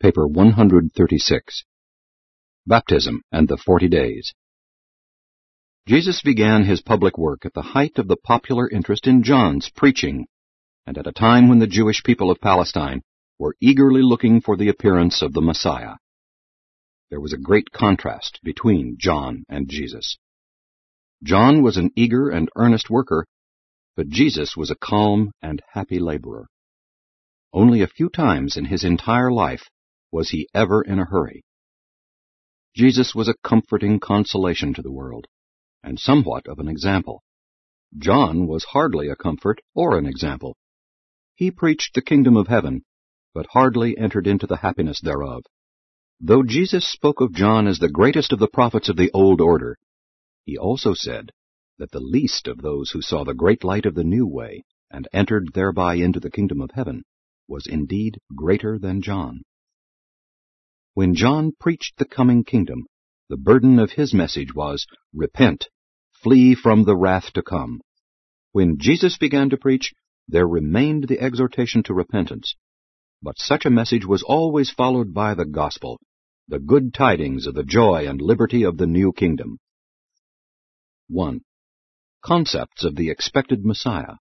Paper 136. Baptism and the 40 Days. Jesus began his public work at the height of the popular interest in John's preaching, and at a time when the Jewish people of Palestine were eagerly looking for the appearance of the Messiah. There was a great contrast between John and Jesus. John was an eager and earnest worker, but Jesus was a calm and happy laborer. Only a few times in his entire life was he ever in a hurry. Jesus was a comforting consolation to the world, and somewhat of an example. John was hardly a comfort or an example. He preached the kingdom of heaven, but hardly entered into the happiness thereof. Though Jesus spoke of John as the greatest of the prophets of the old order, he also said that the least of those who saw the great light of the new way and entered thereby into the kingdom of heaven was indeed greater than John. When John preached the coming kingdom, the burden of his message was, "Repent, flee from the wrath to come." When Jesus began to preach, there remained the exhortation to repentance, but such a message was always followed by the gospel, the good tidings of the joy and liberty of the new kingdom. 1. Concepts of the expected Messiah.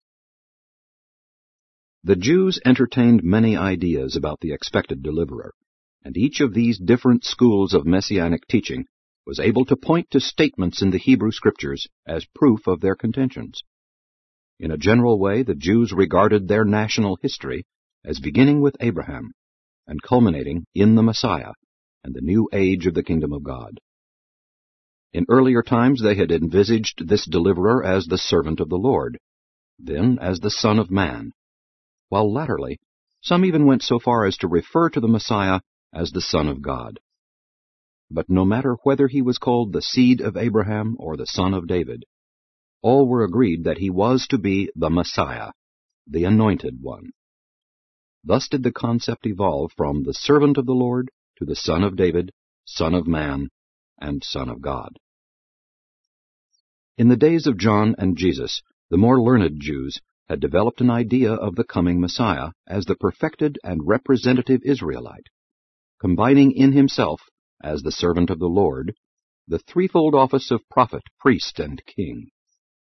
The Jews entertained many ideas about the expected deliverer, and each of these different schools of messianic teaching was able to point to statements in the Hebrew Scriptures as proof of their contentions. In a general way, the Jews regarded their national history as beginning with Abraham and culminating in the Messiah and the new age of the kingdom of God. In earlier times they had envisaged this deliverer as the servant of the Lord, then as the Son of Man, while latterly some even went so far as to refer to the Messiah as the Son of God. But no matter whether he was called the seed of Abraham or the son of David, all were agreed that he was to be the Messiah, the Anointed One. Thus did the concept evolve from the servant of the Lord to the Son of David, Son of Man, and Son of God. In the days of John and Jesus, the more learned Jews had developed an idea of the coming Messiah as the perfected and representative Israelite, combining in himself, as the servant of the Lord, the threefold office of prophet, priest, and king.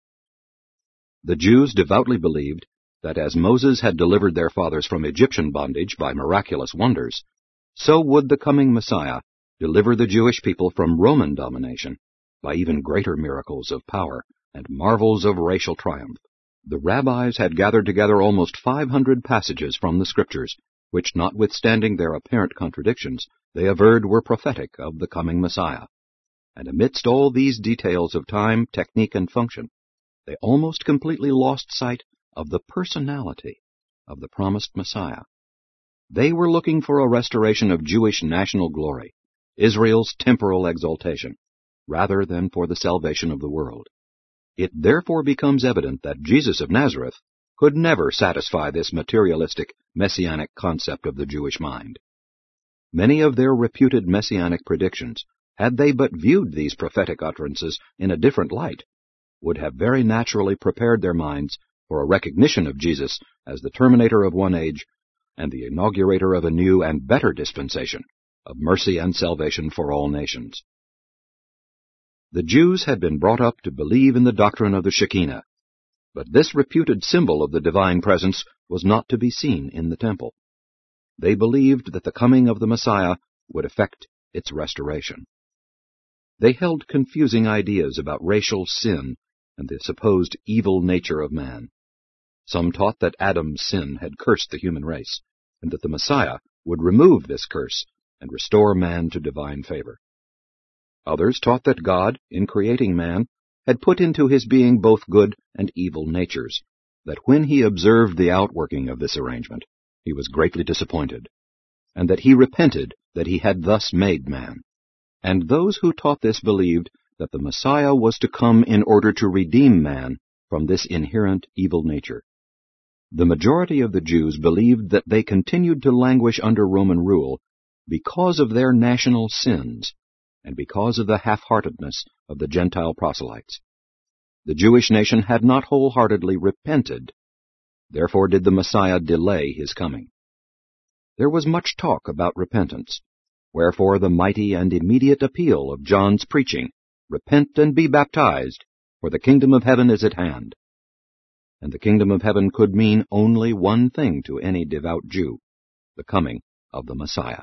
The Jews devoutly believed that as Moses had delivered their fathers from Egyptian bondage by miraculous wonders, so would the coming Messiah deliver the Jewish people from Roman domination by even greater miracles of power and marvels of racial triumph. The rabbis had gathered together almost 500 passages from the Scriptures, which, notwithstanding their apparent contradictions, they averred were prophetic of the coming Messiah. And amidst all these details of time, technique, and function, they almost completely lost sight of the personality of the promised Messiah. They were looking for a restoration of Jewish national glory, Israel's temporal exaltation, rather than for the salvation of the world. It therefore becomes evident that Jesus of Nazareth could never satisfy this materialistic, messianic concept of the Jewish mind. Many of their reputed messianic predictions, had they but viewed these prophetic utterances in a different light, would have very naturally prepared their minds for a recognition of Jesus as the terminator of one age and the inaugurator of a new and better dispensation of mercy and salvation for all nations. The Jews had been brought up to believe in the doctrine of the Shekinah, but this reputed symbol of the divine presence was not to be seen in the temple. They believed that the coming of the Messiah would effect its restoration. They held confusing ideas about racial sin and the supposed evil nature of man. Some taught that Adam's sin had cursed the human race, and that the Messiah would remove this curse and restore man to divine favor. Others taught that God, in creating man, had put into his being both good and evil natures, that when he observed the outworking of this arrangement, he was greatly disappointed, and that he repented that he had thus made man. And those who taught this believed that the Messiah was to come in order to redeem man from this inherent evil nature. The majority of the Jews believed that they continued to languish under Roman rule because of their national sins, and because of the half-heartedness of the Gentile proselytes. The Jewish nation had not wholeheartedly repented. Therefore did the Messiah delay his coming. There was much talk about repentance, wherefore the mighty and immediate appeal of John's preaching, "Repent and be baptized, for the kingdom of heaven is at hand." And the kingdom of heaven could mean only one thing to any devout Jew: the coming of the Messiah.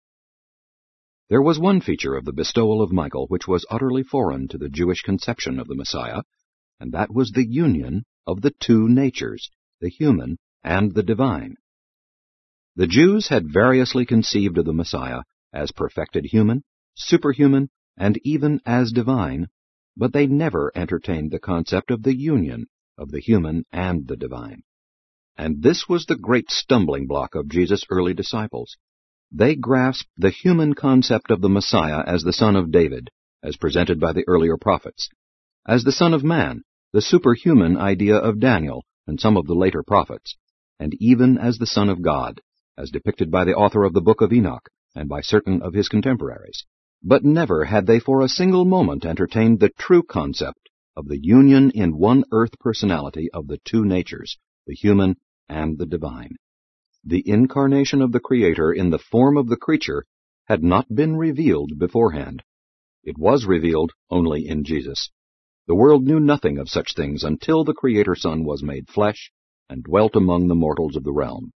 There was one feature of the bestowal of Michael which was utterly foreign to the Jewish conception of the Messiah, and that was the union of the two natures, the human and the divine. The Jews had variously conceived of the Messiah as perfected human, superhuman, and even as divine, but they never entertained the concept of the union of the human and the divine. And this was the great stumbling block of Jesus' early disciples. They grasped the human concept of the Messiah as the Son of David, as presented by the earlier prophets, as the Son of Man, the superhuman idea of Daniel and some of the later prophets, and even as the Son of God, as depicted by the author of the Book of Enoch and by certain of his contemporaries. But never had they for a single moment entertained the true concept of the union in one earth personality of the two natures, the human and the divine. The incarnation of the Creator in the form of the creature had not been revealed beforehand. It was revealed only in Jesus. The world knew nothing of such things until the Creator Son was made flesh and dwelt among the mortals of the realm.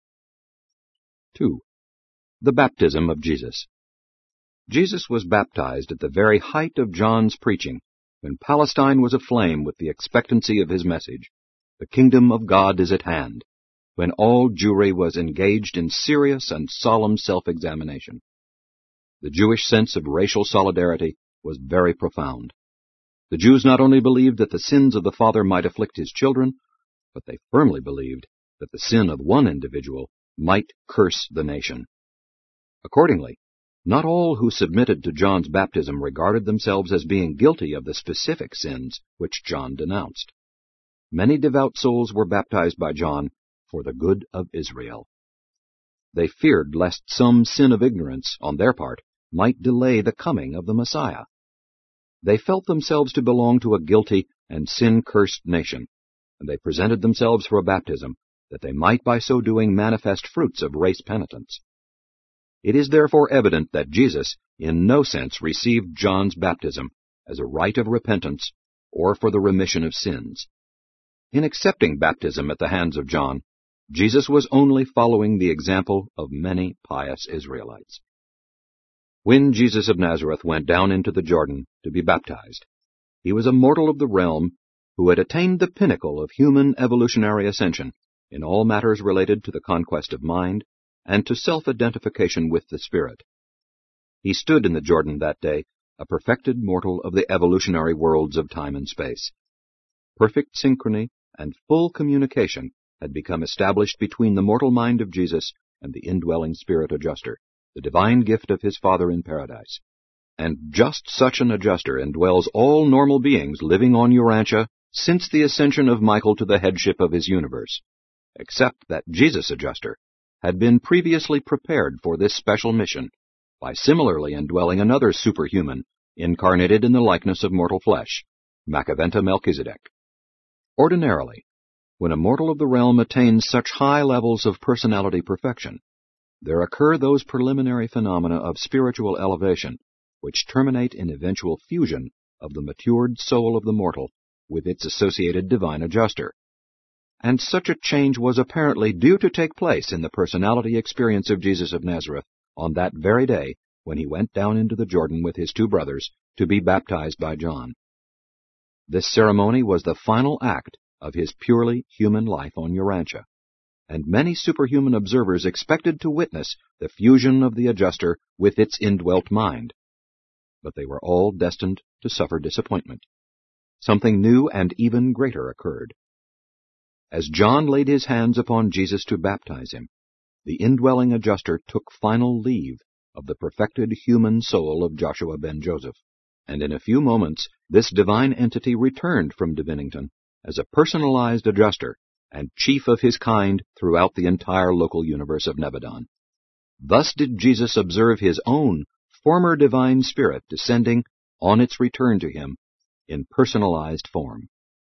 2. The baptism of Jesus. Jesus was baptized at the very height of John's preaching, when Palestine was aflame with the expectancy of his message. The kingdom of God is at hand, when all Jewry was engaged in serious and solemn self-examination. The Jewish sense of racial solidarity was very profound. The Jews not only believed that the sins of the father might afflict his children, but they firmly believed that the sin of one individual might curse the nation. Accordingly, not all who submitted to John's baptism regarded themselves as being guilty of the specific sins which John denounced. Many devout souls were baptized by John for the good of Israel. They feared lest some sin of ignorance on their part might delay the coming of the Messiah. They felt themselves to belong to a guilty and sin-cursed nation, and they presented themselves for a baptism, that they might by so doing manifest fruits of race penitence. It is therefore evident that Jesus in no sense received John's baptism as a rite of repentance or for the remission of sins. In accepting baptism at the hands of John, Jesus was only following the example of many pious Israelites. When Jesus of Nazareth went down into the Jordan to be baptized, he was a mortal of the realm who had attained the pinnacle of human evolutionary ascension in all matters related to the conquest of mind and to self-identification with the Spirit. He stood in the Jordan that day, a perfected mortal of the evolutionary worlds of time and space. Perfect synchrony and full communication had become established between the mortal mind of Jesus and the indwelling Spirit adjuster, the divine gift of his Father in paradise. And just such an adjuster indwells all normal beings living on Urantia since the ascension of Michael to the headship of his universe, except that Jesus adjuster had been previously prepared for this special mission by similarly indwelling another superhuman incarnated in the likeness of mortal flesh, Macaventa Melchizedek. Ordinarily, when a mortal of the realm attains such high levels of personality perfection, there occur those preliminary phenomena of spiritual elevation which terminate in eventual fusion of the matured soul of the mortal with its associated divine adjuster. And such a change was apparently due to take place in the personality experience of Jesus of Nazareth on that very day when he went down into the Jordan with his two brothers to be baptized by John. This ceremony was the final act of his purely human life on Urantia, and many superhuman observers expected to witness the fusion of the adjuster with its indwelt mind. But they were all destined to suffer disappointment. Something new and even greater occurred. As John laid his hands upon Jesus to baptize him, the indwelling adjuster took final leave of the perfected human soul of Joshua ben Joseph, and in a few moments this divine entity returned from Divinington as a personalized adjuster and chief of his kind throughout the entire local universe of Nebadon. Thus did Jesus observe his own former divine spirit descending on its return to him in personalized form.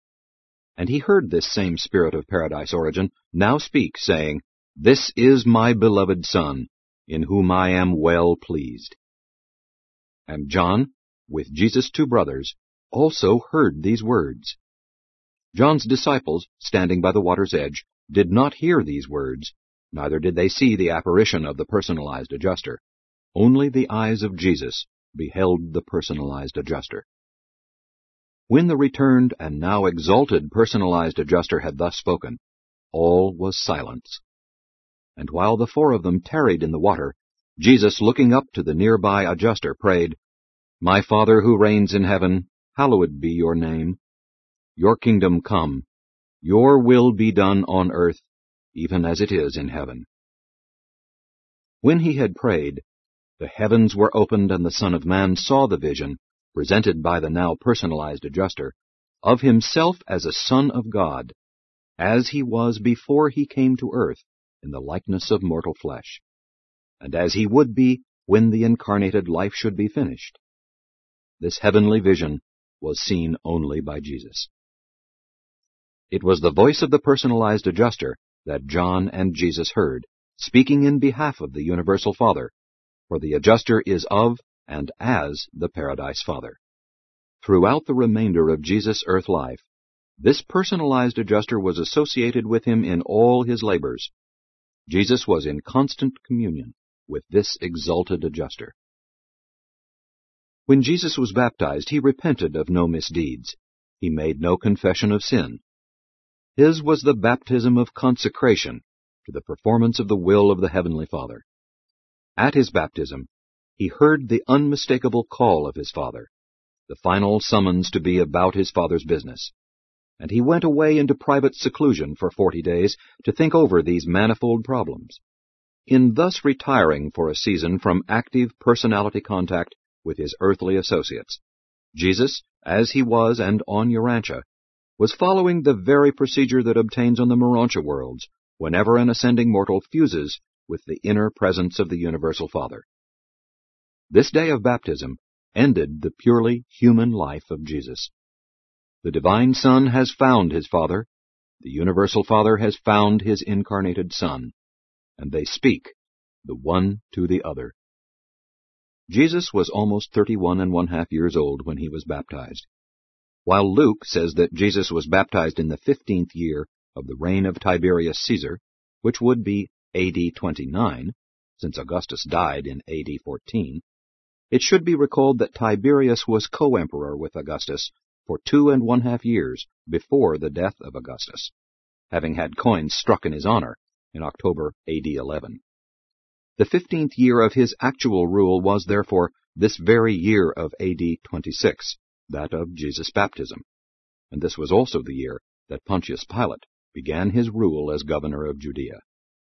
And he heard this same Spirit of paradise origin now speak, saying, "This is my beloved Son, in whom I am well pleased." And John, with Jesus' 2 brothers, also heard these words. John's disciples, standing by the water's edge, did not hear these words, neither did they see the apparition of the personalized adjuster. Only the eyes of Jesus beheld the personalized adjuster. When the returned and now exalted personalized adjuster had thus spoken, all was silence. And while the 4 of them tarried in the water, Jesus, looking up to the nearby adjuster, prayed, "My Father who reigns in heaven, hallowed be your name. Your kingdom come. Your will be done on earth, even as it is in heaven." When he had prayed, the heavens were opened, and the Son of Man saw the vision, presented by the now personalized adjuster, of himself as a Son of God, as he was before he came to earth in the likeness of mortal flesh, and as he would be when the incarnated life should be finished. This heavenly vision was seen only by Jesus. It was the voice of the personalized adjuster that John and Jesus heard, speaking in behalf of the universal Father, for the adjuster is of and as the Paradise Father. Throughout the remainder of Jesus' earth life, this personalized adjuster was associated with him in all his labors. Jesus was in constant communion with this exalted adjuster. When Jesus was baptized, he repented of no misdeeds. He made no confession of sin. His was the baptism of consecration to the performance of the will of the Heavenly Father. At his baptism, he heard the unmistakable call of his Father, the final summons to be about his Father's business, and he went away into private seclusion for 40 days to think over these manifold problems. In thus retiring for a season from active personality contact with his earthly associates, Jesus, as he was and on Urantia, was following the very procedure that obtains on the Morontia worlds whenever an ascending mortal fuses with the inner presence of the Universal Father. This day of baptism ended the purely human life of Jesus. The Divine Son has found his Father, the Universal Father has found his incarnated Son, and they speak, the one to the other. Jesus was almost 31½ years old when he was baptized. While Luke says that Jesus was baptized in the 15th year of the reign of Tiberius Caesar, which would be A.D. 29, since Augustus died in A.D. 14, it should be recalled that Tiberius was co-emperor with Augustus for 2½ years before the death of Augustus, having had coins struck in his honor in October A.D. 11. The 15th year of his actual rule was, therefore, this very year of A.D. 26, that of Jesus' baptism, and this was also the year that Pontius Pilate began his rule as governor of Judea.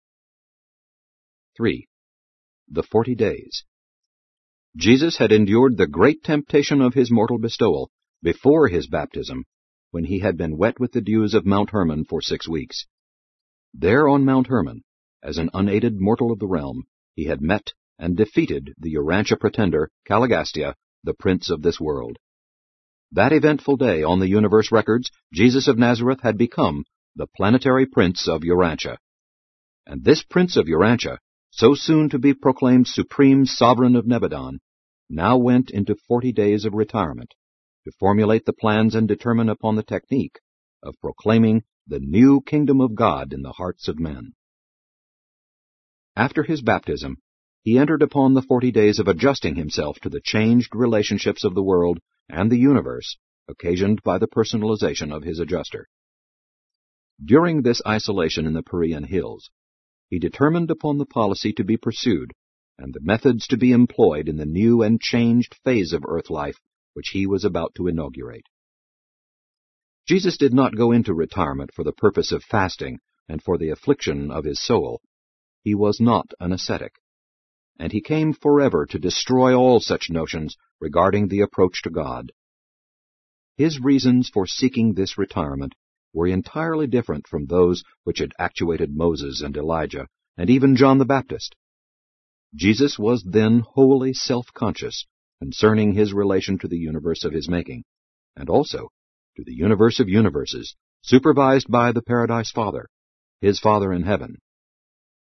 3. The 40 days. Jesus had endured the great temptation of his mortal bestowal before his baptism, when he had been wet with the dews of Mount Hermon for 6 weeks. There on Mount Hermon, as an unaided mortal of the realm, he had met and defeated the Urantia pretender, Caligastia, the prince of this world. That eventful day on the universe records, Jesus of Nazareth had become the planetary prince of Urantia. And this prince of Urantia, so soon to be proclaimed supreme sovereign of Nebadon, now went into 40 days of retirement to formulate the plans and determine upon the technique of proclaiming the new kingdom of God in the hearts of men. After his baptism, he entered upon the 40 days of adjusting himself to the changed relationships of the world and the universe occasioned by the personalization of his adjuster. During this isolation in the Perean hills, he determined upon the policy to be pursued and the methods to be employed in the new and changed phase of earth life which he was about to inaugurate. Jesus did not go into retirement for the purpose of fasting and for the affliction of his soul. He was not an ascetic, and he came forever to destroy all such notions regarding the approach to God. His reasons for seeking this retirement were entirely different from those which had actuated Moses and Elijah, and even John the Baptist. Jesus was then wholly self-conscious concerning his relation to the universe of his making, and also to the universe of universes, supervised by the Paradise Father, his Father in heaven.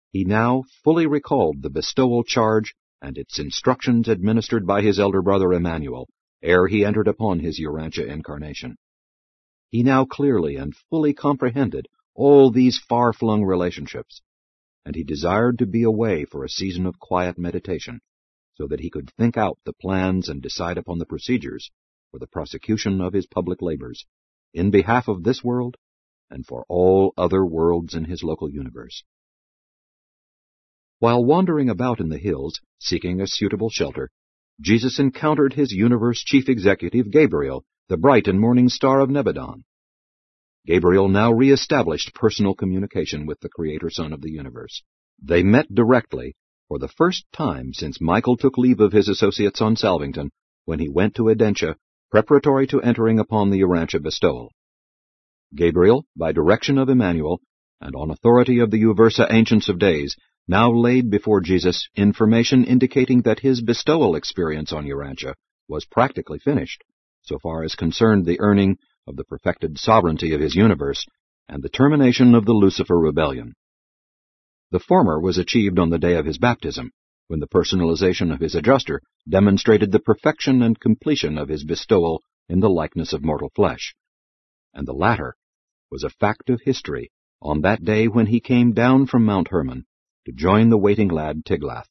He now fully recalled the bestowal charge and its instructions administered by his elder brother Emmanuel ere he entered upon his Urantia incarnation. He now clearly and fully comprehended all these far-flung relationships, and he desired to be away for a season of quiet meditation, so that he could think out the plans and decide upon the procedures for the prosecution of his public labors, in behalf of this world and for all other worlds in his local universe. While wandering about in the hills, seeking a suitable shelter, Jesus encountered his universe chief executive, Gabriel, the bright and morning star of Nebadon. Gabriel now re-established personal communication with the Creator Son of the universe. They met directly for the first time since Michael took leave of his associates on Salvington when he went to Edentia, preparatory to entering upon the Urantia bestowal. Gabriel, by direction of Emmanuel, and on authority of the Uversa Ancients of Days, now laid before Jesus information indicating that his bestowal experience on Urantia was practically finished, so far as concerned the earning of the perfected sovereignty of his universe and the termination of the Lucifer rebellion. The former was achieved on the day of his baptism, when the personalization of his adjuster demonstrated the perfection and completion of his bestowal in the likeness of mortal flesh, and the latter was a fact of history on that day when he came down from Mount Hermon to join the waiting lad Tiglath.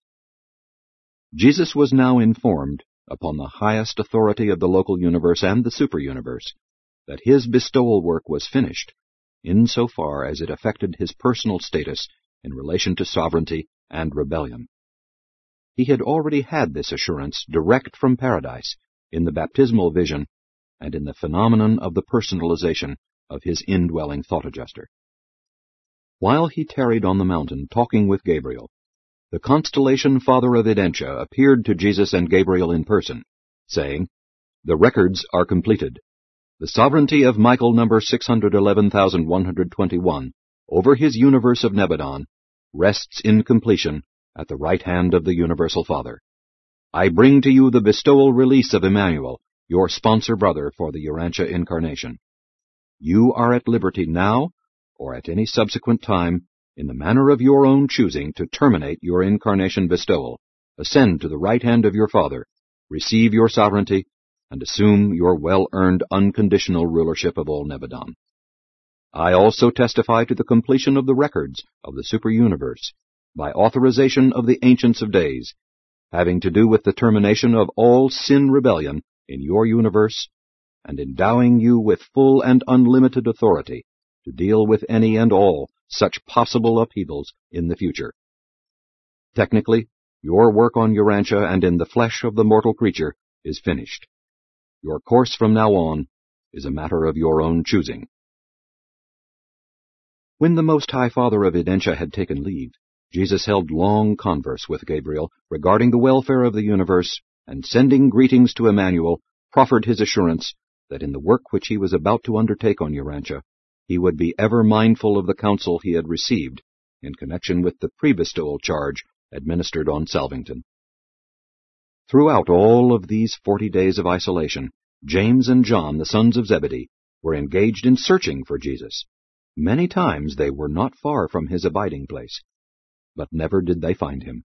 Jesus was now informed, upon the highest authority of the local universe and the super-universe, that his bestowal work was finished, in so far as it affected his personal status in relation to sovereignty and rebellion. He had already had this assurance direct from paradise, in the baptismal vision, and in the phenomenon of the personalization of his indwelling thought-adjuster. While he tarried on the mountain talking with Gabriel, the constellation Father of Edentia appeared to Jesus and Gabriel in person, saying, "The records are completed. The sovereignty of Michael number 611,121 over his universe of Nebadon rests in completion at the right hand of the Universal Father. I bring to you the bestowal release of Emmanuel, your sponsor brother for the Urantia incarnation. You are at liberty now, or at any subsequent time, in the manner of your own choosing, to terminate your incarnation bestowal, ascend to the right hand of your Father, receive your sovereignty, and assume your well-earned unconditional rulership of all Nebadon. I also testify to the completion of the records of the super-universe by authorization of the Ancients of Days, having to do with the termination of all sin rebellion in your universe, and endowing you with full and unlimited authority to deal with any and all such possible upheavals in the future. Technically, your work on Urantia and in the flesh of the mortal creature is finished. Your course from now on is a matter of your own choosing." When the Most High Father of Edentia had taken leave, Jesus held long converse with Gabriel regarding the welfare of the universe, and sending greetings to Emmanuel, proffered his assurance that in the work which he was about to undertake on Urantia, he would be ever mindful of the counsel he had received in connection with the pre-bestowal charge administered on Salvington. Throughout all of these 40 days of isolation, James and John, the sons of Zebedee, were engaged in searching for Jesus. Many times they were not far from his abiding place, but never did they find him.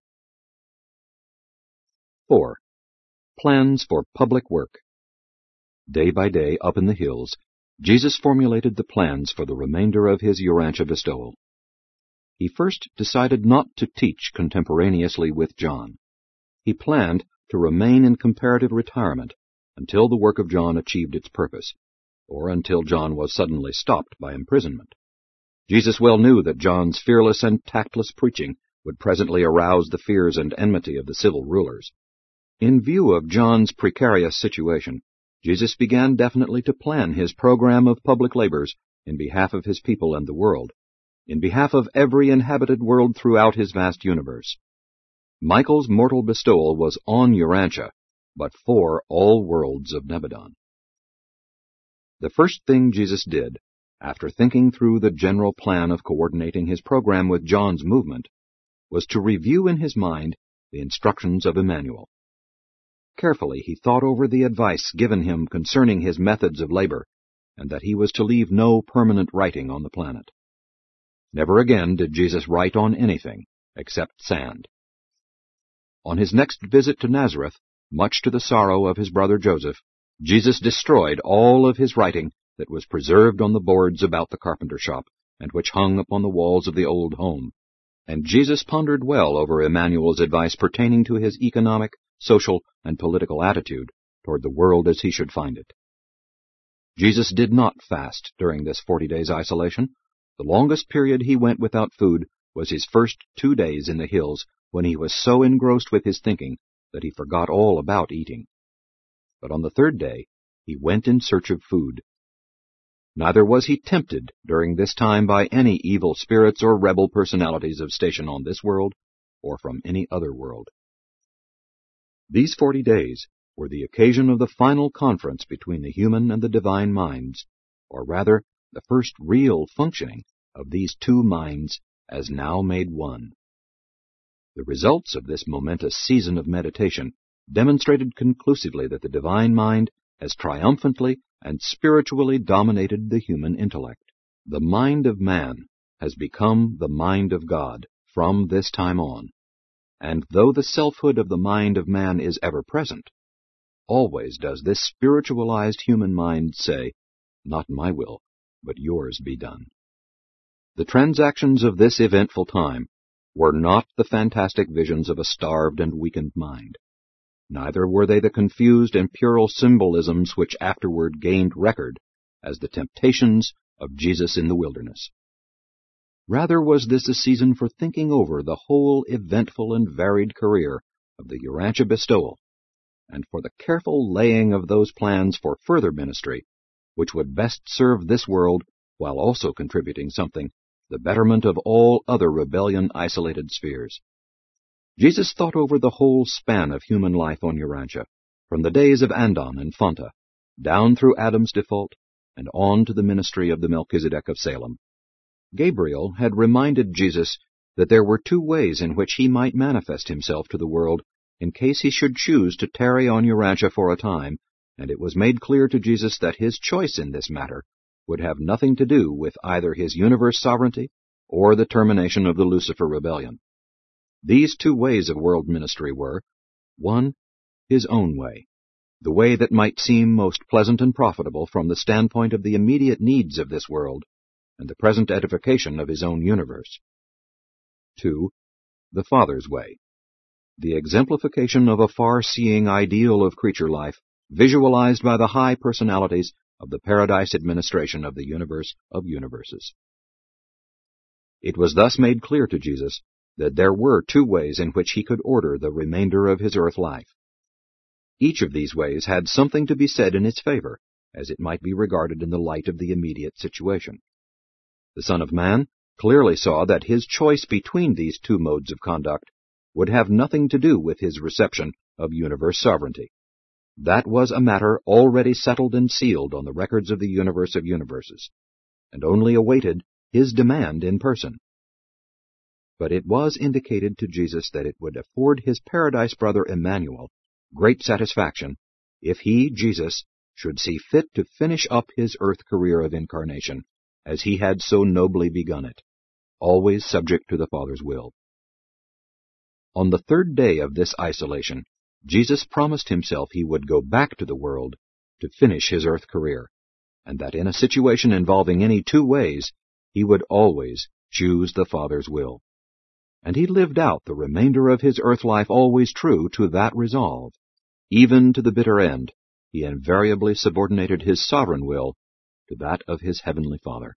4. Plans for public work. Day by day, up in the hills, Jesus formulated the plans for the remainder of his Urantia bestowal. He first decided not to teach contemporaneously with John. He planned to remain in comparative retirement until the work of John achieved its purpose, or until John was suddenly stopped by imprisonment. Jesus well knew that John's fearless and tactless preaching would presently arouse the fears and enmity of the civil rulers. In view of John's precarious situation, Jesus began definitely to plan his program of public labors in behalf of his people and the world, in behalf of every inhabited world throughout his vast universe. Michael's mortal bestowal was on Urantia, but for all worlds of Nebadon. The first thing Jesus did, after thinking through the general plan of coordinating his program with John's movement, was to review in his mind the instructions of Emmanuel. Carefully he thought over the advice given him concerning his methods of labor, and that he was to leave no permanent writing on the planet. Never again did Jesus write on anything, except sand. On his next visit to Nazareth, much to the sorrow of his brother Joseph, Jesus destroyed all of his writing that was preserved on the boards about the carpenter shop, and which hung upon the walls of the old home. And Jesus pondered well over Emmanuel's advice pertaining to his economic, social, and political attitude toward the world as he should find it. Jesus did not fast during this 40 days' isolation. The longest period he went without food was his first 2 days in the hills, when he was so engrossed with his thinking that he forgot all about eating. But on the 3rd day he went in search of food. Neither was he tempted during this time by any evil spirits or rebel personalities of station on this world or from any other world. These 40 days were the occasion of the final conference between the human and the divine minds, or rather, the first real functioning of these two minds as now made one. The results of this momentous season of meditation demonstrated conclusively that the divine mind has triumphantly and spiritually dominated the human intellect. The mind of man has become the mind of God from this time on, and though the selfhood of the mind of man is ever present, always does this spiritualized human mind say, "Not my will, but yours be done." The transactions of this eventful time were not the fantastic visions of a starved and weakened mind. Neither were they the confused and puerile symbolisms which afterward gained record as the temptations of Jesus in the wilderness. Rather was this a season for thinking over the whole eventful and varied career of the Urantia bestowal, and for the careful laying of those plans for further ministry which would best serve this world while also contributing something the betterment of all other rebellion-isolated spheres. Jesus thought over the whole span of human life on Urantia, from the days of Andon and Fonta, down through Adam's default, and on to the ministry of the Melchizedek of Salem. Gabriel had reminded Jesus that there were 2 ways in which he might manifest himself to the world in case he should choose to tarry on Urantia for a time, and it was made clear to Jesus that his choice in this matter would have nothing to do with either his universe sovereignty or the termination of the Lucifer rebellion. These 2 ways of world ministry were, 1, his own way, the way that might seem most pleasant and profitable from the standpoint of the immediate needs of this world and the present edification of his own universe. 2, the Father's way, the exemplification of a far-seeing ideal of creature life visualized by the high personalities of the paradise administration of the universe of universes. It was thus made clear to Jesus that there were 2 ways in which he could order the remainder of his earth life. Each of these ways had something to be said in its favor, as it might be regarded in the light of the immediate situation. The Son of Man clearly saw that his choice between these 2 modes of conduct would have nothing to do with his reception of universe sovereignty. That was a matter already settled and sealed on the records of the universe of universes, and only awaited his demand in person. But it was indicated to Jesus that it would afford his paradise brother Emmanuel great satisfaction if he, Jesus, should see fit to finish up his earth career of incarnation as he had so nobly begun it, always subject to the Father's will. On the 3rd day of this isolation, Jesus promised himself he would go back to the world to finish his earth career, and that in a situation involving any 2 ways, he would always choose the Father's will. And he lived out the remainder of his earth life always true to that resolve. Even to the bitter end, he invariably subordinated his sovereign will to that of his heavenly Father.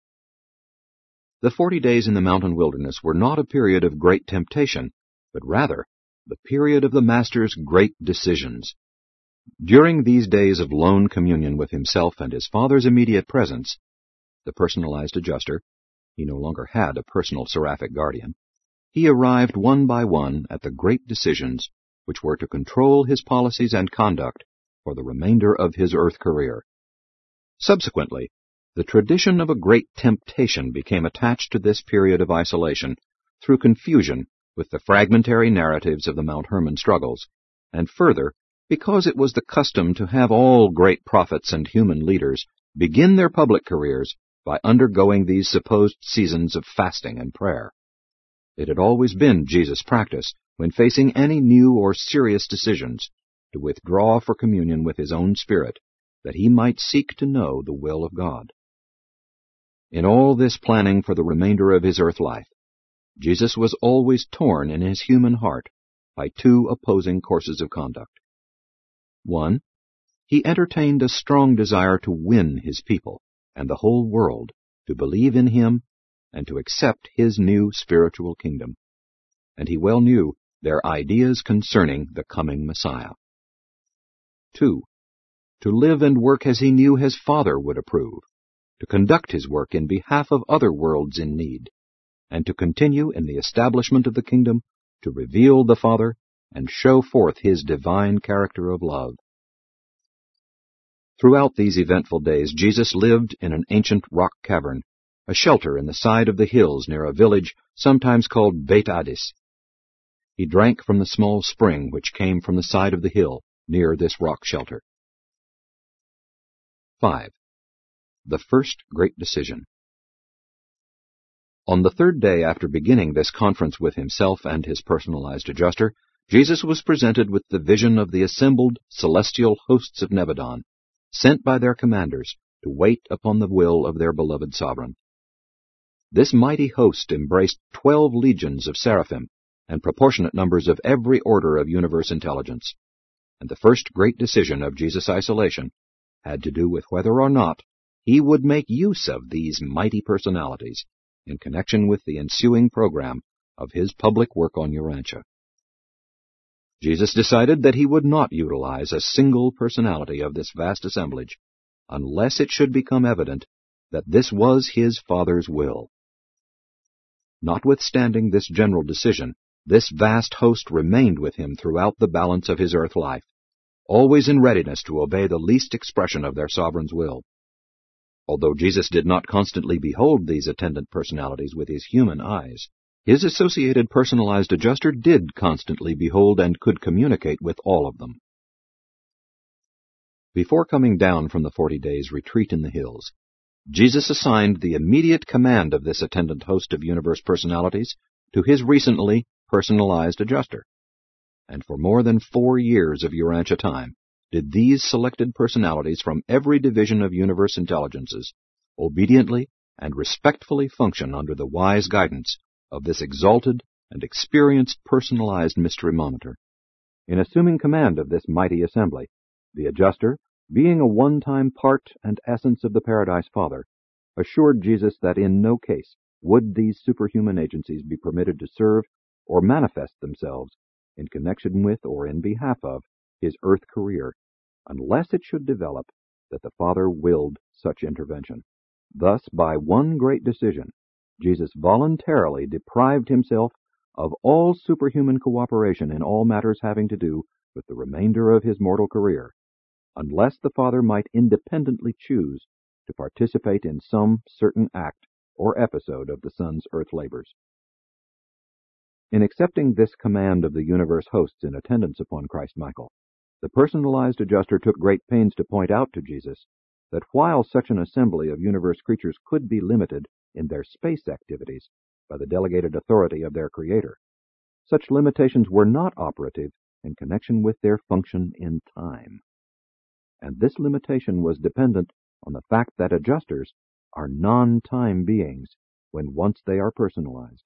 The 40 days in the mountain wilderness were not a period of great temptation, but rather the period of the Master's great decisions. During these days of lone communion with himself and his Father's immediate presence, the personalized adjuster, he no longer had a personal seraphic guardian, he arrived one by one at the great decisions which were to control his policies and conduct for the remainder of his earth career. Subsequently, the tradition of a great temptation became attached to this period of isolation through confusion with the fragmentary narratives of the Mount Hermon struggles, and further, because it was the custom to have all great prophets and human leaders begin their public careers by undergoing these supposed seasons of fasting and prayer. It had always been Jesus' practice, when facing any new or serious decisions, to withdraw for communion with his own spirit, that he might seek to know the will of God. In all this planning for the remainder of his earth life, Jesus was always torn in his human heart by two opposing courses of conduct. One, he entertained a strong desire to win his people and the whole world to believe in him and to accept his new spiritual kingdom, and he well knew their ideas concerning the coming Messiah. 2. To live and work as he knew his Father would approve, to conduct his work in behalf of other worlds in need, and to continue in the establishment of the kingdom to reveal the Father and show forth his divine character of love. Throughout these eventful days, Jesus lived in an ancient rock cavern, a shelter in the side of the hills near a village sometimes called Beit Addis. He drank from the small spring which came from the side of the hill near this rock shelter. 5. The first great decision. On the third day after beginning this conference with himself and his personalized adjuster, Jesus was presented with the vision of the assembled celestial hosts of Nebadon, sent by their commanders to wait upon the will of their beloved sovereign. This mighty host embraced 12 legions of seraphim and proportionate numbers of every order of universe intelligence, and the first great decision of Jesus' isolation had to do with whether or not he would make use of these mighty personalities in connection with the ensuing program of his public work on Urantia. Jesus decided that he would not utilize a single personality of this vast assemblage unless it should become evident that this was his Father's will. Notwithstanding this general decision, this vast host remained with him throughout the balance of his earth life, always in readiness to obey the least expression of their sovereign's will. Although Jesus did not constantly behold these attendant personalities with his human eyes, his associated personalized adjuster did constantly behold and could communicate with all of them. Before coming down from the 40 days' retreat in the hills, Jesus assigned the immediate command of this attendant host of universe personalities to his recently personalized adjuster. And for more than 4 years of Urantia time, did these selected personalities from every division of universe intelligences obediently and respectfully function under the wise guidance of this exalted and experienced personalized mystery monitor. In assuming command of this mighty assembly, the adjuster, being a one-time part and essence of the Paradise Father, assured Jesus that in no case would these superhuman agencies be permitted to serve or manifest themselves in connection with or in behalf of his earth career, unless it should develop that the Father willed such intervention. Thus, by one great decision, Jesus voluntarily deprived himself of all superhuman cooperation in all matters having to do with the remainder of his mortal career, unless the Father might independently choose to participate in some certain act or episode of the Son's earth labors. In accepting this command of the universe hosts in attendance upon Christ Michael, the personalized adjuster took great pains to point out to Jesus that while such an assembly of universe creatures could be limited in their space activities by the delegated authority of their Creator, such limitations were not operative in connection with their function in time. And this limitation was dependent on the fact that adjusters are non-time beings when once they are personalized.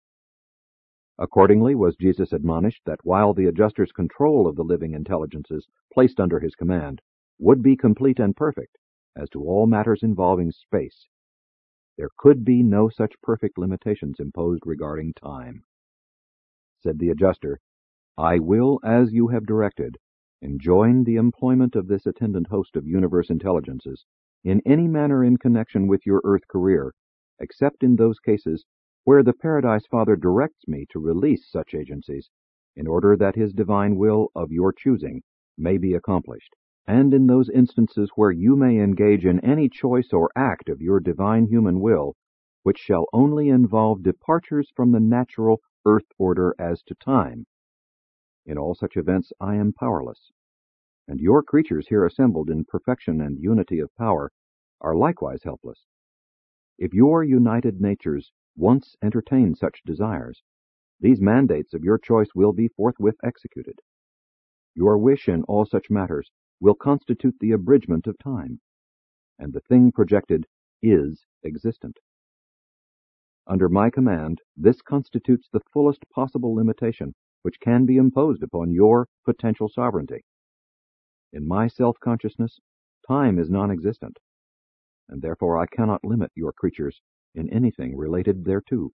Accordingly was Jesus admonished that while the adjuster's control of the living intelligences placed under his command would be complete and perfect as to all matters involving space, there could be no such perfect limitations imposed regarding time. Said the adjuster, "I will, as you have directed, enjoin the employment of this attendant host of universe intelligences in any manner in connection with your earth career, except in those cases where the Paradise Father directs me to release such agencies in order that his divine will of your choosing may be accomplished, and in those instances where you may engage in any choice or act of your divine human will which shall only involve departures from the natural earth order as to time. In all such events I am powerless, and your creatures here assembled in perfection and unity of power are likewise helpless. If your united natures once entertain such desires, these mandates of your choice will be forthwith executed. Your wish in all such matters will constitute the abridgment of time, and the thing projected is existent. Under my command, this constitutes the fullest possible limitation which can be imposed upon your potential sovereignty. In my self-consciousness, time is non-existent, and therefore I cannot limit your creatures in anything related thereto.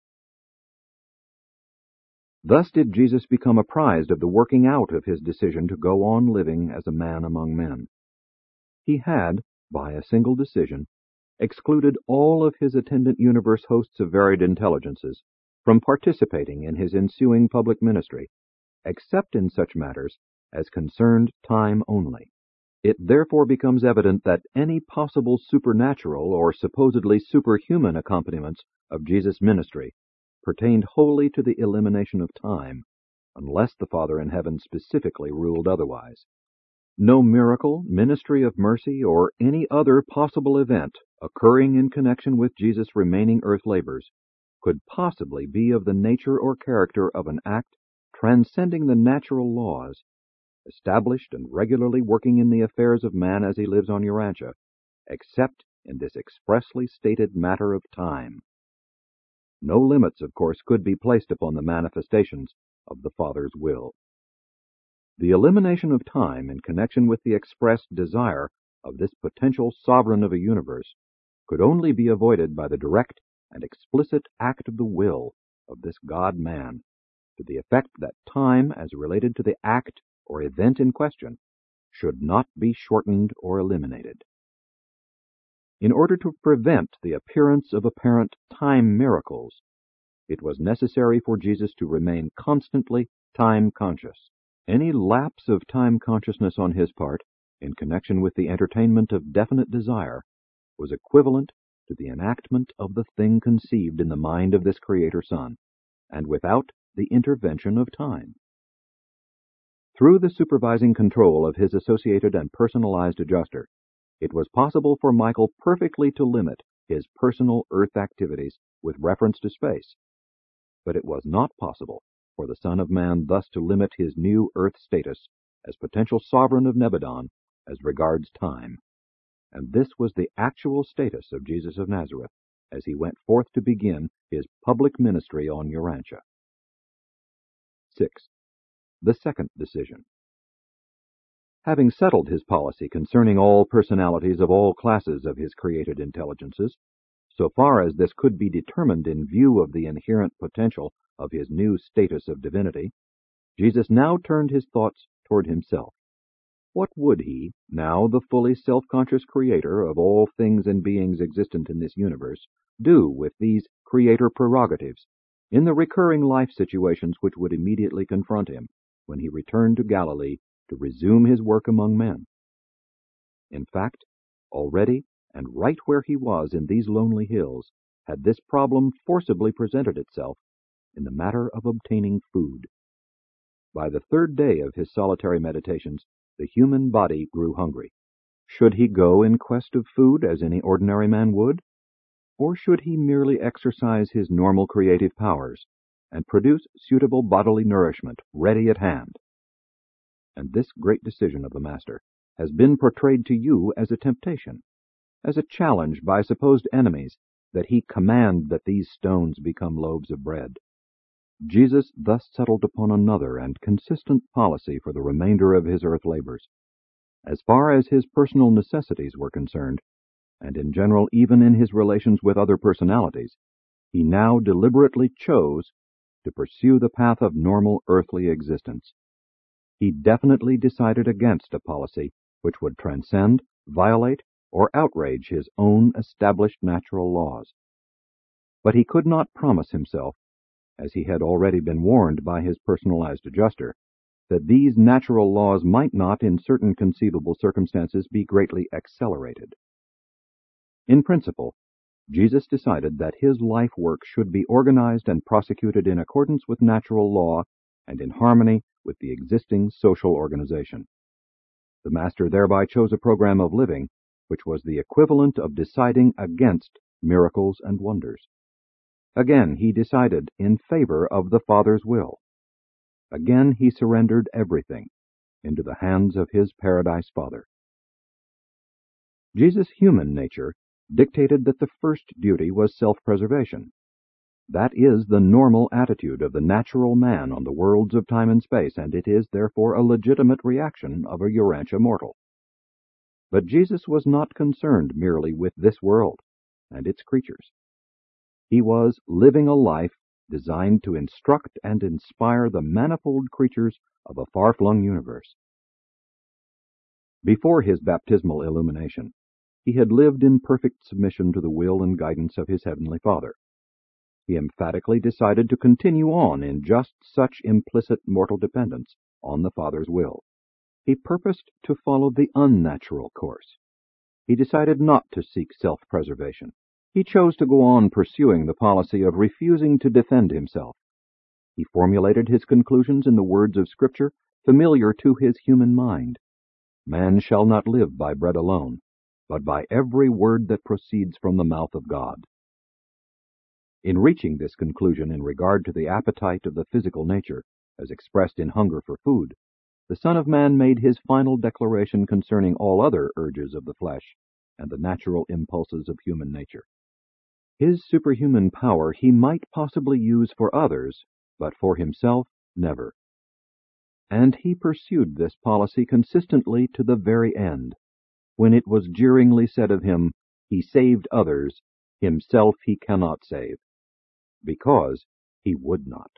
Thus did Jesus become apprised of the working out of his decision to go on living as a man among men. He had, by a single decision, excluded all of his attendant universe hosts of varied intelligences from participating in his ensuing public ministry, except in such matters as concerned time only. It therefore becomes evident that any possible supernatural or supposedly superhuman accompaniments of Jesus' ministry pertained wholly to the elimination of time, unless the Father in heaven specifically ruled otherwise. No miracle, ministry of mercy, or any other possible event occurring in connection with Jesus' remaining earth labors could possibly be of the nature or character of an act transcending the natural laws, established and regularly working in the affairs of man as he lives on Urantia, except in this expressly stated matter of time. No limits, of course, could be placed upon the manifestations of the Father's will. The elimination of time in connection with the expressed desire of this potential sovereign of a universe could only be avoided by the direct and explicit act of the will of this God-man, to the effect that time, as related to the act or event in question, should not be shortened or eliminated. In order to prevent the appearance of apparent time miracles, it was necessary for Jesus to remain constantly time-conscious. Any lapse of time consciousness on his part, in connection with the entertainment of definite desire, was equivalent to the enactment of the thing conceived in the mind of this Creator Son, and without the intervention of time. Through the supervising control of his associated and personalized adjuster, it was possible for Michael perfectly to limit his personal Earth activities with reference to space, but it was not possible for the Son of Man thus to limit his new Earth status as potential sovereign of Nebadon as regards time. And this was the actual status of Jesus of Nazareth as he went forth to begin his public ministry on Urantia. 6. The second decision. Having settled his policy concerning all personalities of all classes of his created intelligences, so far as this could be determined in view of the inherent potential of his new status of divinity, Jesus now turned his thoughts toward himself. What would he, now the fully self-conscious creator of all things and beings existent in this universe, do with these creator prerogatives in the recurring life situations which would immediately confront him when he returned to Galilee to resume his work among men? In fact, already, and right where he was in these lonely hills, had this problem forcibly presented itself in the matter of obtaining food. By the third day of his solitary meditations, the human body grew hungry. Should he go in quest of food as any ordinary man would? Or should he merely exercise his normal creative powers and produce suitable bodily nourishment ready at hand? And this great decision of the Master has been portrayed to you as a temptation, as a challenge by supposed enemies that he command that these stones become loaves of bread. Jesus thus settled upon another and consistent policy for the remainder of his earth labors. As far as his personal necessities were concerned, and in general even in his relations with other personalities, he now deliberately chose to pursue the path of normal earthly existence. He definitely decided against a policy which would transcend, violate, or outrage his own established natural laws. But he could not promise himself, as he had already been warned by his personalized adjuster, that these natural laws might not in certain conceivable circumstances be greatly accelerated. In principle, Jesus decided that his life work should be organized and prosecuted in accordance with natural law and in harmony with the existing social organization. The Master thereby chose a program of living which was the equivalent of deciding against miracles and wonders. Again he decided in favor of the Father's will. Again he surrendered everything into the hands of his Paradise Father. Jesus' human nature dictated that the first duty was self-preservation. That is the normal attitude of the natural man on the worlds of time and space, and it is therefore a legitimate reaction of a Urantia mortal. But Jesus was not concerned merely with this world and its creatures. He was living a life designed to instruct and inspire the manifold creatures of a far-flung universe. Before his baptismal illumination, he had lived in perfect submission to the will and guidance of his Heavenly Father. He emphatically decided to continue on in just such implicit mortal dependence on the Father's will. He purposed to follow the unnatural course. He decided not to seek self-preservation. He chose to go on pursuing the policy of refusing to defend himself. He formulated his conclusions in the words of Scripture familiar to his human mind. Man shall not live by bread alone, but by every word that proceeds from the mouth of God. In reaching this conclusion in regard to the appetite of the physical nature, as expressed in hunger for food, the Son of Man made his final declaration concerning all other urges of the flesh and the natural impulses of human nature. His superhuman power he might possibly use for others, but for himself, never. And he pursued this policy consistently to the very end, when it was jeeringly said of him, "He saved others, himself he cannot save," because he would not.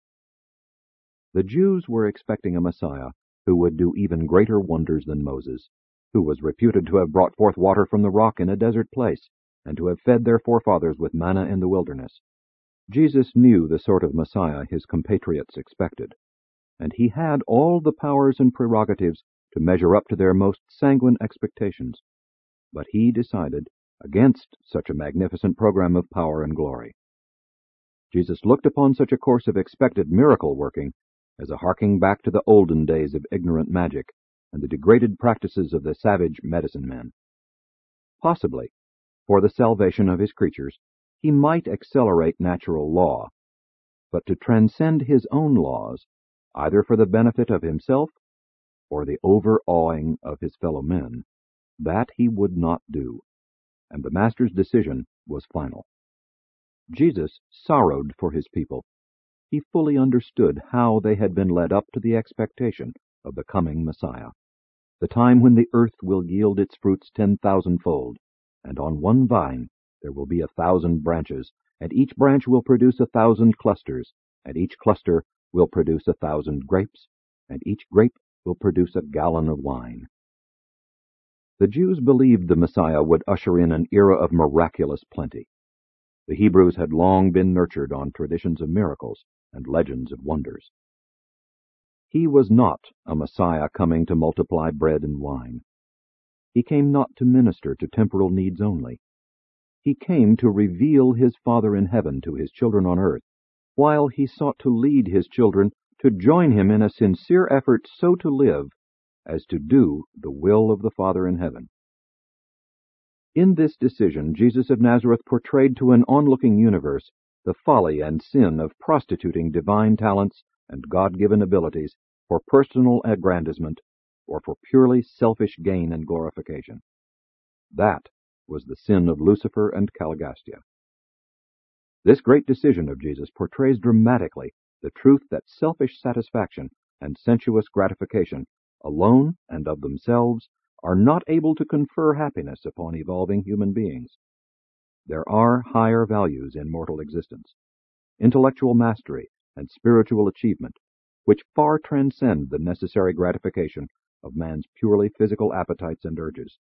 The Jews were expecting a Messiah who would do even greater wonders than Moses, who was reputed to have brought forth water from the rock in a desert place, and to have fed their forefathers with manna in the wilderness. Jesus knew the sort of Messiah his compatriots expected, and he had all the powers and prerogatives to measure up to their most sanguine expectations. But he decided against such a magnificent program of power and glory. Jesus looked upon such a course of expected miracle working as a harking back to the olden days of ignorant magic and the degraded practices of the savage medicine men. Possibly, for the salvation of his creatures, he might accelerate natural law, but to transcend his own laws, either for the benefit of himself or the overawing of his fellow men, that he would not do, and the Master's decision was final. Jesus sorrowed for his people. He fully understood how they had been led up to the expectation of the coming Messiah, the time when the earth will yield its fruits 10,000-fold, and on one vine there will be 1,000 branches, and each branch will produce 1,000 clusters, and each cluster will produce 1,000 grapes, and each grape will produce a gallon of wine. The Jews believed the Messiah would usher in an era of miraculous plenty. The Hebrews had long been nurtured on traditions of miracles and legends of wonders. He was not a Messiah coming to multiply bread and wine. He came not to minister to temporal needs only. He came to reveal his Father in heaven to his children on earth, while he sought to lead his children to join him in a sincere effort so to live as to do the will of the Father in heaven. In this decision, Jesus of Nazareth portrayed to an onlooking universe the folly and sin of prostituting divine talents and God-given abilities for personal aggrandizement or for purely selfish gain and glorification. That was the sin of Lucifer and Caligastia. This great decision of Jesus portrays dramatically the truth that selfish satisfaction and sensuous gratification alone and of themselves are not able to confer happiness upon evolving human beings. There are higher values in mortal existence, intellectual mastery and spiritual achievement, which far transcend the necessary gratification of man's purely physical appetites and urges.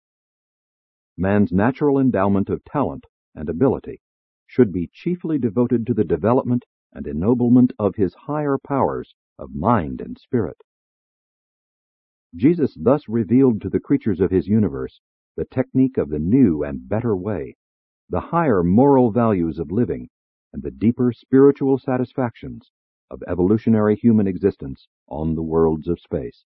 Man's natural endowment of talent and ability should be chiefly devoted to the development and ennoblement of his higher powers of mind and spirit. Jesus thus revealed to the creatures of his universe the technique of the new and better way, the higher moral values of living, and the deeper spiritual satisfactions of evolutionary human existence on the worlds of space.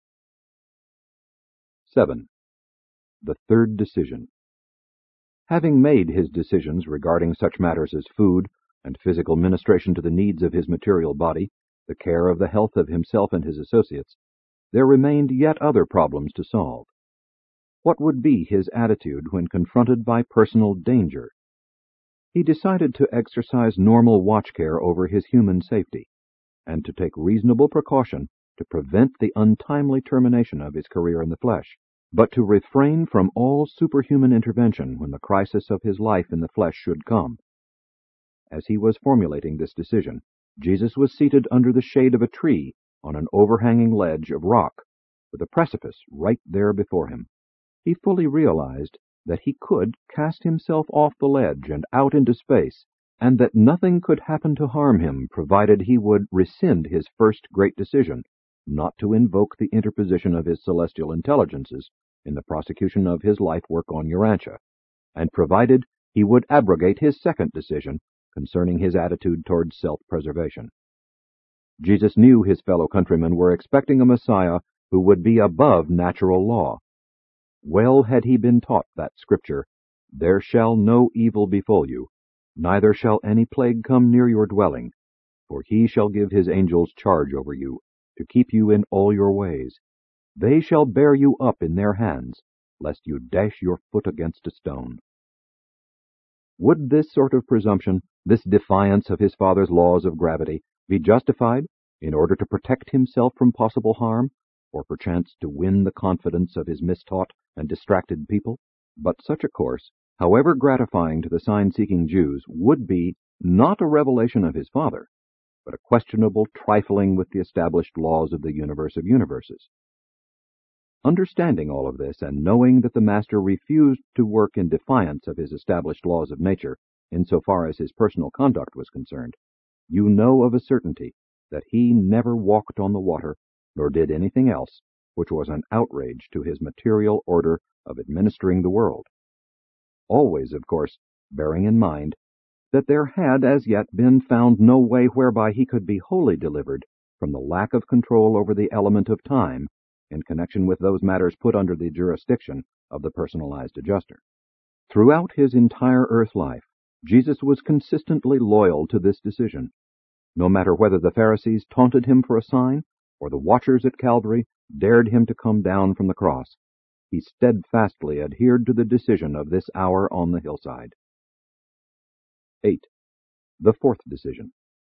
7. The third decision. Having made his decisions regarding such matters as food, and physical ministration to the needs of his material body, the care of the health of himself and his associates, there remained yet other problems to solve. What would be his attitude when confronted by personal danger? He decided to exercise normal watch care over his human safety, and to take reasonable precaution to prevent the untimely termination of his career in the flesh, but to refrain from all superhuman intervention when the crisis of his life in the flesh should come. As he was formulating this decision, Jesus was seated under the shade of a tree on an overhanging ledge of rock, with a precipice right there before him. He fully realized that he could cast himself off the ledge and out into space, and that nothing could happen to harm him provided he would rescind his first great decision, not to invoke the interposition of his celestial intelligences in the prosecution of his life work on Urantia, and provided he would abrogate his second decision concerning his attitude towards self-preservation. Jesus knew his fellow countrymen were expecting a Messiah who would be above natural law. Well had he been taught that scripture, "There shall no evil befall you, neither shall any plague come near your dwelling, for he shall give his angels charge over you, to keep you in all your ways. They shall bear you up in their hands, lest you dash your foot against a stone." Would this sort of presumption, this defiance of his Father's laws of gravity, be justified in order to protect himself from possible harm, or perchance to win the confidence of his mistaught and distracted people? But such a course, however gratifying to the sign-seeking Jews, would be not a revelation of his Father, but a questionable trifling with the established laws of the universe of universes. Understanding all of this, and knowing that the Master refused to work in defiance of his established laws of nature, insofar as his personal conduct was concerned, you know of a certainty that he never walked on the water, nor did anything else which was an outrage to his material order of administering the world. Always, of course, bearing in mind that there had as yet been found no way whereby he could be wholly delivered from the lack of control over the element of time in connection with those matters put under the jurisdiction of the personalized adjuster. Throughout his entire earth life, Jesus was consistently loyal to this decision. No matter whether the Pharisees taunted him for a sign, or the watchers at Calvary dared him to come down from the cross, he steadfastly adhered to the decision of this hour on the hillside. 8. The fourth decision.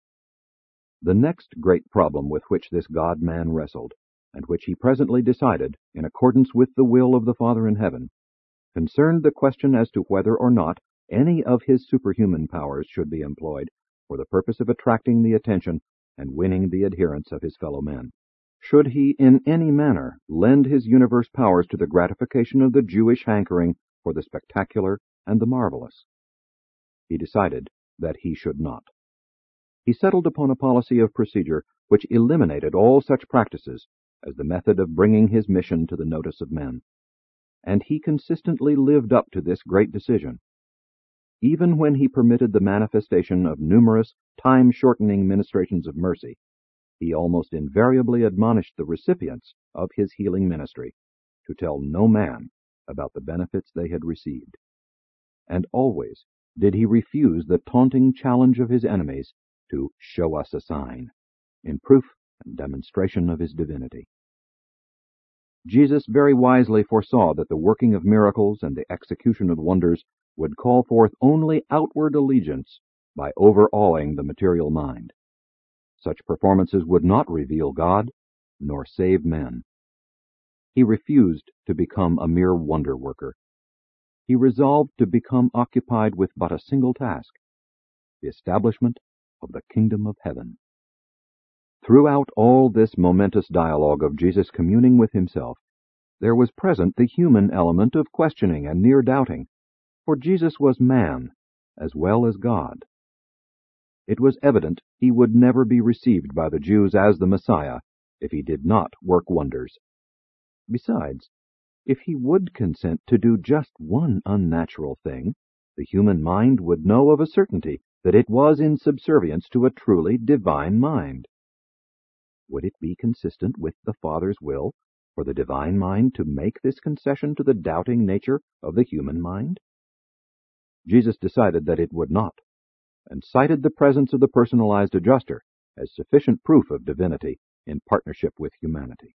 The next great problem with which this God-man wrestled, and which he presently decided in accordance with the will of the Father in heaven, concerned the question as to whether or not any of his superhuman powers should be employed for the purpose of attracting the attention and winning the adherence of his fellow men. Should he in any manner lend his universe powers to the gratification of the Jewish hankering for the spectacular and the marvelous? He decided that he should not. He settled upon a policy of procedure which eliminated all such practices as the method of bringing his mission to the notice of men. And he consistently lived up to this great decision. Even when he permitted the manifestation of numerous time-shortening ministrations of mercy, he almost invariably admonished the recipients of his healing ministry to tell no man about the benefits they had received. And always did he refuse the taunting challenge of his enemies to show us a sign, in proof and demonstration of his divinity. Jesus very wisely foresaw that the working of miracles and the execution of wonders would call forth only outward allegiance by overawing the material mind. Such performances would not reveal God, nor save men. He refused to become a mere wonder-worker. He resolved to become occupied with but a single task, the establishment of the kingdom of heaven. Throughout all this momentous dialogue of Jesus communing with himself, there was present the human element of questioning and near doubting, for Jesus was man as well as God. It was evident he would never be received by the Jews as the Messiah if he did not work wonders. Besides, if he would consent to do just one unnatural thing, the human mind would know of a certainty that it was in subservience to a truly divine mind. Would it be consistent with the Father's will for the divine mind to make this concession to the doubting nature of the human mind? Jesus decided that it would not. and cited the presence of the personalized adjuster as sufficient proof of divinity in partnership with humanity.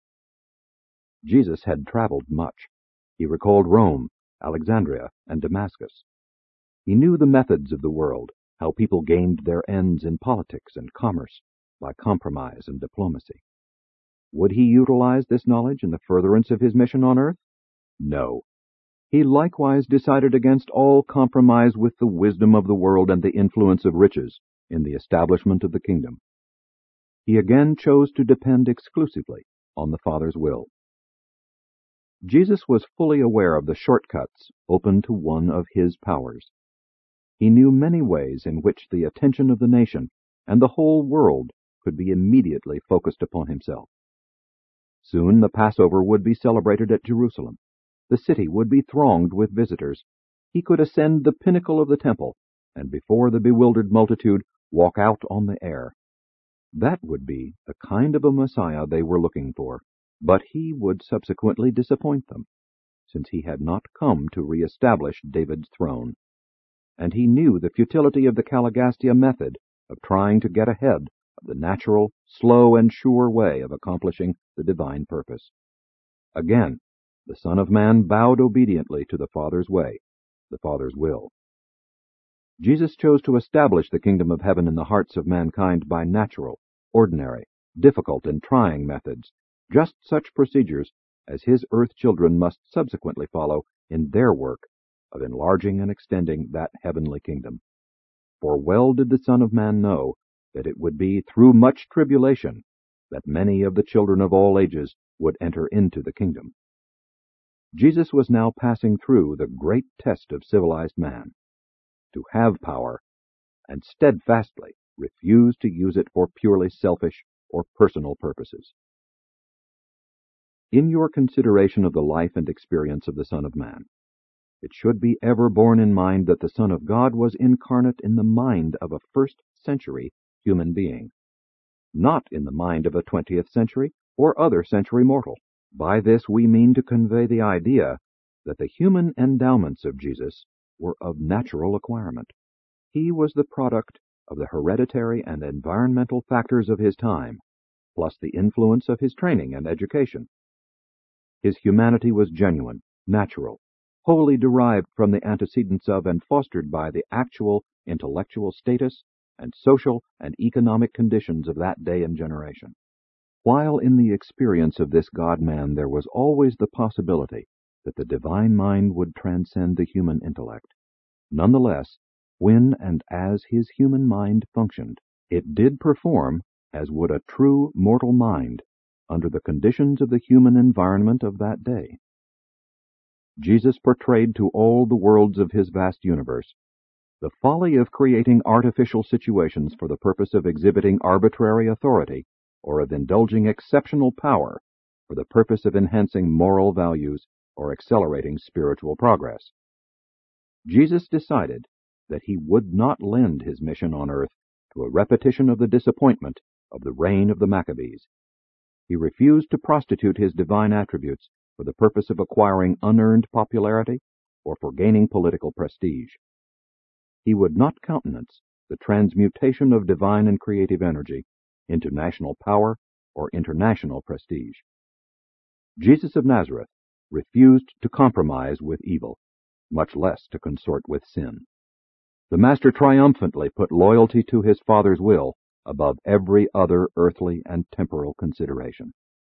Jesus had traveled much. He recalled Rome, Alexandria, and Damascus. He knew the methods of the world, how people gained their ends in politics and commerce by compromise and diplomacy. Would he utilize this knowledge in the furtherance of his mission on earth? No. He likewise decided against all compromise with the wisdom of the world and the influence of riches in the establishment of the kingdom. He again chose to depend exclusively on the Father's will. Jesus was fully aware of the shortcuts open to one of his powers. He knew many ways in which the attention of the nation and the whole world could be immediately focused upon himself. Soon the Passover would be celebrated at Jerusalem. The city would be thronged with visitors. He could ascend the pinnacle of the temple, and before the bewildered multitude walk out on the air. That would be the kind of a Messiah they were looking for, but he would subsequently disappoint them, since he had not come to re-establish David's throne. And he knew the futility of the Caligastia method of trying to get ahead of the natural, slow, and sure way of accomplishing the divine purpose. Again, the Son of Man bowed obediently to the Father's way, the Father's will. Jesus chose to establish the kingdom of heaven in the hearts of mankind by natural, ordinary, difficult, and trying methods, just such procedures as his earth children must subsequently follow in their work of enlarging and extending that heavenly kingdom. For well did the Son of Man know that it would be through much tribulation that many of the children of all ages would enter into the kingdom. Jesus was now passing through the great test of civilized man, to have power, and steadfastly refuse to use it for purely selfish or personal purposes. In your consideration of the life and experience of the Son of Man, it should be ever borne in mind that the Son of God was incarnate in the mind of a first-century human being, not in the mind of a 20th century or other century mortal. By this we mean to convey the idea that the human endowments of Jesus were of natural acquirement. He was the product of the hereditary and environmental factors of his time, plus the influence of his training and education. His humanity was genuine, natural, wholly derived from the antecedents of and fostered by the actual intellectual status and social and economic conditions of that day and generation. While in the experience of this God-man there was always the possibility that the divine mind would transcend the human intellect, nonetheless, when and as his human mind functioned, it did perform as would a true mortal mind under the conditions of the human environment of that day. Jesus portrayed to all the worlds of his vast universe the folly of creating artificial situations for the purpose of exhibiting arbitrary authority or of indulging exceptional power for the purpose of enhancing moral values or accelerating spiritual progress. Jesus decided that he would not lend his mission on earth to a repetition of the disappointment of the reign of the Maccabees. He refused to prostitute his divine attributes for the purpose of acquiring unearned popularity or for gaining political prestige. He would not countenance the transmutation of divine and creative energy into national power or international prestige. Jesus of Nazareth refused to compromise with evil, much less to consort with sin. The Master triumphantly put loyalty to his Father's will above every other earthly and temporal consideration.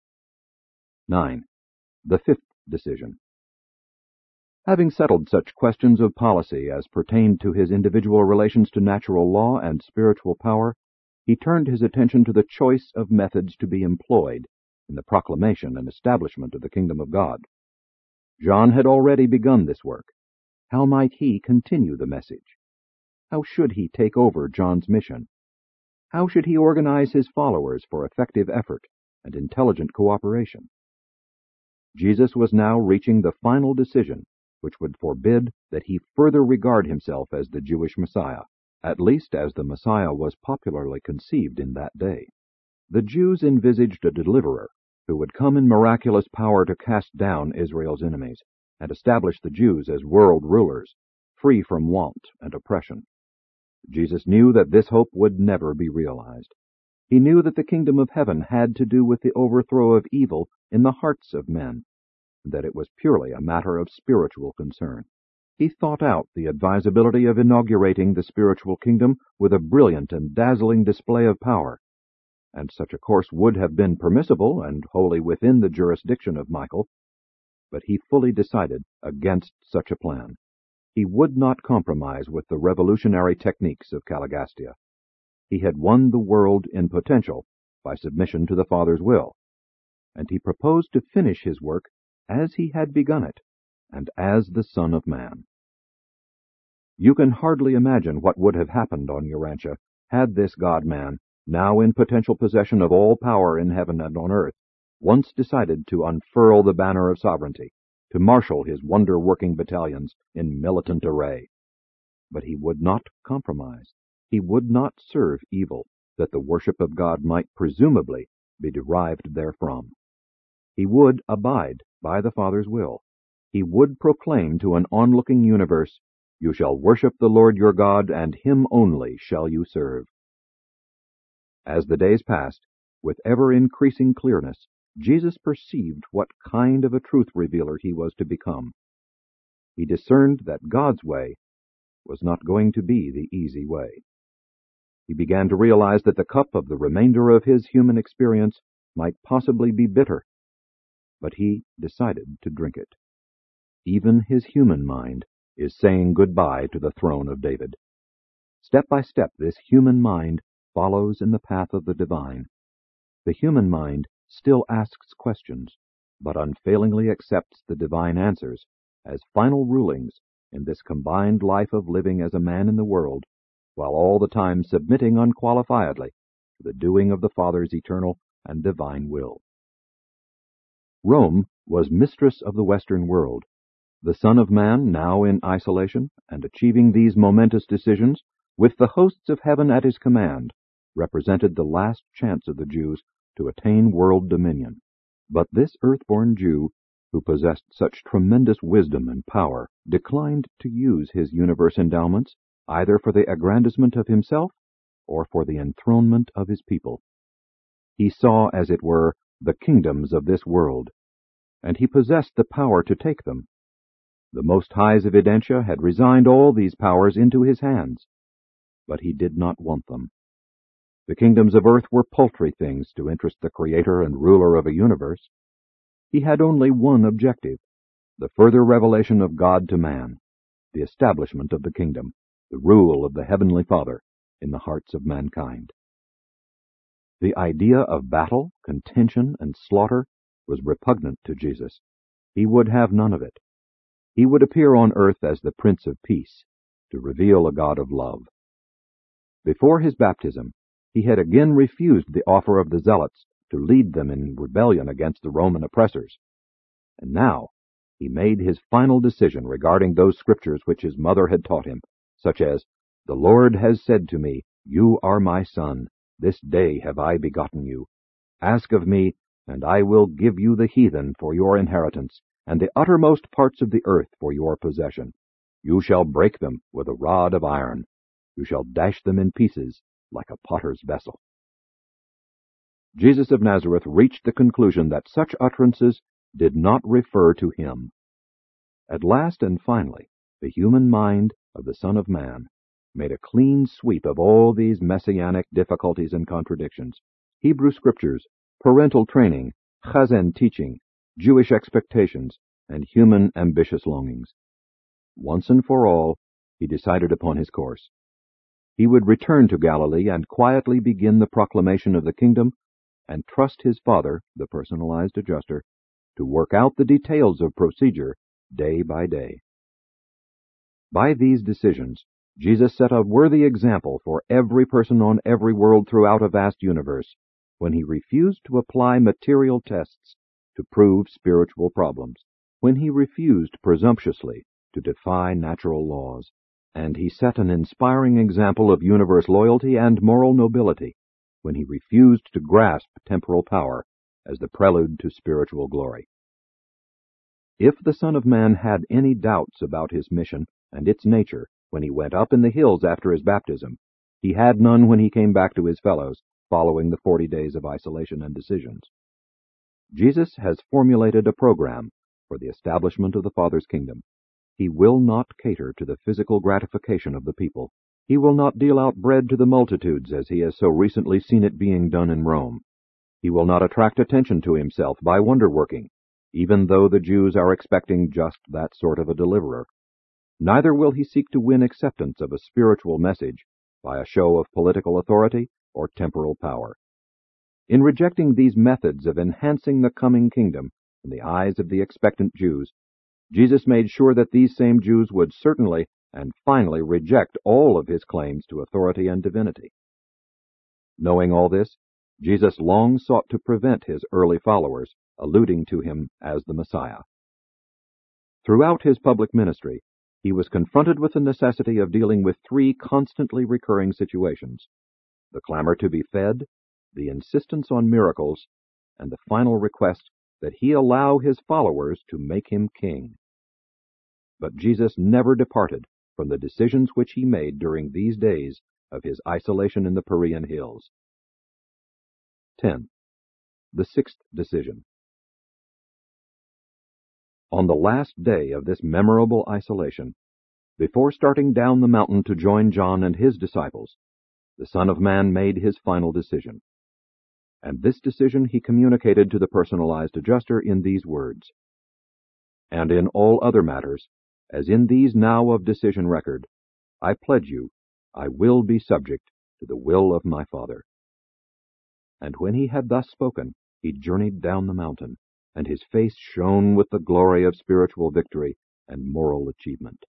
9. The fifth decision. Having settled such questions of policy as pertained to his individual relations to natural law and spiritual power, he turned his attention to the choice of methods to be employed in the proclamation and establishment of the kingdom of God. John had already begun this work. How might he continue the message? How should he take over John's mission? How should he organize his followers for effective effort and intelligent cooperation? Jesus was now reaching the final decision which would forbid that he further regard himself as the Jewish Messiah, at least as the Messiah was popularly conceived in that day. The Jews envisaged a deliverer who would come in miraculous power to cast down Israel's enemies and establish the Jews as world rulers, free from want and oppression. Jesus knew that this hope would never be realized. He knew that the kingdom of heaven had to do with the overthrow of evil in the hearts of men, and that it was purely a matter of spiritual concern. He thought out the advisability of inaugurating the spiritual kingdom with a brilliant and dazzling display of power, and such a course would have been permissible and wholly within the jurisdiction of Michael, but he fully decided against such a plan. He would not compromise with the revolutionary techniques of Caligastia. He had won the world in potential by submission to the Father's will, and he proposed to finish his work as he had begun it, and as the Son of Man. You can hardly imagine what would have happened on Urantia had this God-man, now in potential possession of all power in heaven and on earth, once decided to unfurl the banner of sovereignty, to marshal his wonder-working battalions in militant array. But he would not compromise. He would not serve evil, that the worship of God might presumably be derived therefrom. He would abide by the Father's will. He would proclaim to an onlooking universe, "You shall worship the Lord your God, and him only shall you serve." As the days passed, with ever-increasing clearness, Jesus perceived what kind of a truth-revealer he was to become. He discerned that God's way was not going to be the easy way. He began to realize that the cup of the remainder of his human experience might possibly be bitter, but he decided to drink it. Even his human mind is saying goodbye to the throne of David. Step by step, this human mind follows in the path of the divine. The human mind still asks questions, but unfailingly accepts the divine answers as final rulings in this combined life of living as a man in the world, while all the time submitting unqualifiedly to the doing of the Father's eternal and divine will. Rome was mistress of the Western world. The Son of Man, now in isolation and achieving these momentous decisions, with the hosts of heaven at his command, represented the last chance of the Jews to attain world dominion. But this earthborn Jew, who possessed such tremendous wisdom and power, declined to use his universe endowments either for the aggrandizement of himself or for the enthronement of his people. He saw, as it were, the kingdoms of this world, and he possessed the power to take them. The Most High's Evidentia had resigned all these powers into his hands, but he did not want them. The kingdoms of earth were paltry things to interest the creator and ruler of a universe. He had only one objective, the further revelation of God to man, the establishment of the kingdom, the rule of the Heavenly Father in the hearts of mankind. The idea of battle, contention, and slaughter was repugnant to Jesus. He would have none of it. He would appear on earth as the Prince of Peace, to reveal a God of love. Before his baptism, he had again refused the offer of the Zealots to lead them in rebellion against the Roman oppressors. And now he made his final decision regarding those scriptures which his mother had taught him, such as, "The Lord has said to me, You are my son, this day have I begotten you. Ask of me, and I will give you the heathen for your inheritance, and the uttermost parts of the earth for your possession. You shall break them with a rod of iron. You shall dash them in pieces like a potter's vessel." Jesus of Nazareth reached the conclusion that such utterances did not refer to him. At last and finally, the human mind of the Son of Man made a clean sweep of all these messianic difficulties and contradictions. Hebrew scriptures, parental training, Chazen teaching, Jewish expectations, and human ambitious longings. Once and for all, he decided upon his course. He would return to Galilee and quietly begin the proclamation of the kingdom, and trust his Father, the personalized adjuster, to work out the details of procedure day by day. By these decisions, Jesus set a worthy example for every person on every world throughout a vast universe, when he refused to apply material tests to prove spiritual problems, when he refused presumptuously to defy natural laws, and he set an inspiring example of universe loyalty and moral nobility, when he refused to grasp temporal power as the prelude to spiritual glory. If the Son of Man had any doubts about his mission and its nature when he went up in the hills after his baptism. He had none when he came back to his fellows, following the 40 days of isolation and decisions. Jesus has formulated a program for the establishment of the Father's kingdom. He will not cater to the physical gratification of the people. He will not deal out bread to the multitudes as he has so recently seen it being done in Rome. He will not attract attention to himself by wonder-working, even though the Jews are expecting just that sort of a deliverer. Neither will he seek to win acceptance of a spiritual message by a show of political authority or temporal power. In rejecting these methods of enhancing the coming kingdom in the eyes of the expectant Jews, Jesus made sure that these same Jews would certainly and finally reject all of his claims to authority and divinity. Knowing all this, Jesus long sought to prevent his early followers alluding to him as the Messiah. Throughout his public ministry, he was confronted with the necessity of dealing with three constantly recurring situations: the clamor to be fed, the insistence on miracles, and the final request that he allow his followers to make him king. But Jesus never departed from the decisions which he made during these days of his isolation in the Perean hills. 10. The sixth decision. On the last day of this memorable isolation, before starting down the mountain to join John and his disciples, the Son of Man made his final decision. And this decision he communicated to the personalized adjuster in these words: "And in all other matters, as in these now of decision record, I pledge you, I will be subject to the will of my Father." And when he had thus spoken, he journeyed down the mountain, and his face shone with the glory of spiritual victory and moral achievement.